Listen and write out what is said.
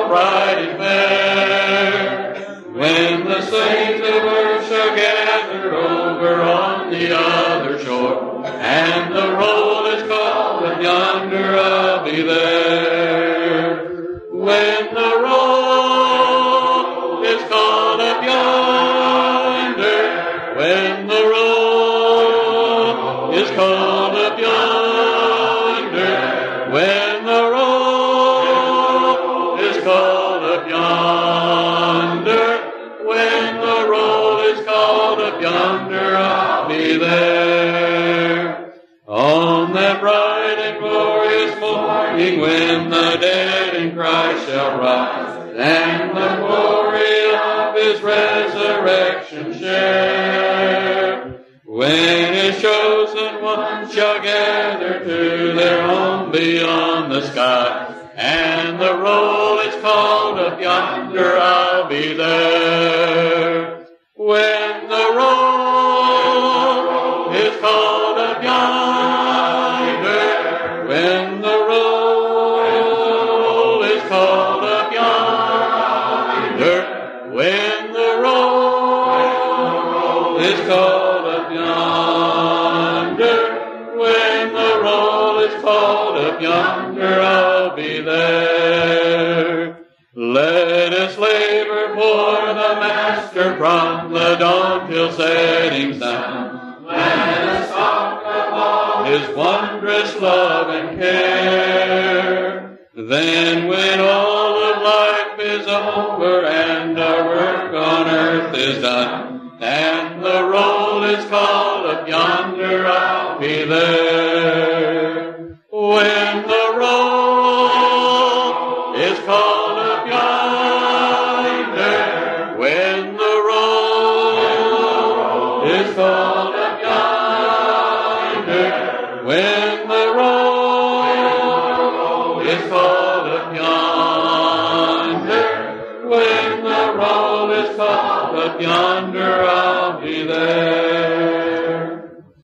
bride is fair. When the saints of earth shall gather over on the other shore, and the roll is called up yonder, I'll be there. When the roll is called up yonder, when the roll is called up yonder, when the roll is called up yonder, when the roll is called up yonder, I'll be there. On that bright and glorious morning, when the dead in Christ shall rise, and the glory of his resurrection share, when his chosen ones shall gather to their home beyond the sky, and the roll is called up yonder, I'll be there. When the roll is called up yonder, when the roll is called up yonder, when the roll is called up yonder, when the roll is called up yonder, I'll be there. Let us labor for the Master from the dawn till setting sun. Let us talk of all his wondrous love and care. Then when all of life is over and our work on earth is done, and the roll is called up yonder, I'll be there. When the roll is called up yonder, when the roll is called up yonder, when the roll is called up yonder, when the roll is called up yonder, I'll be there.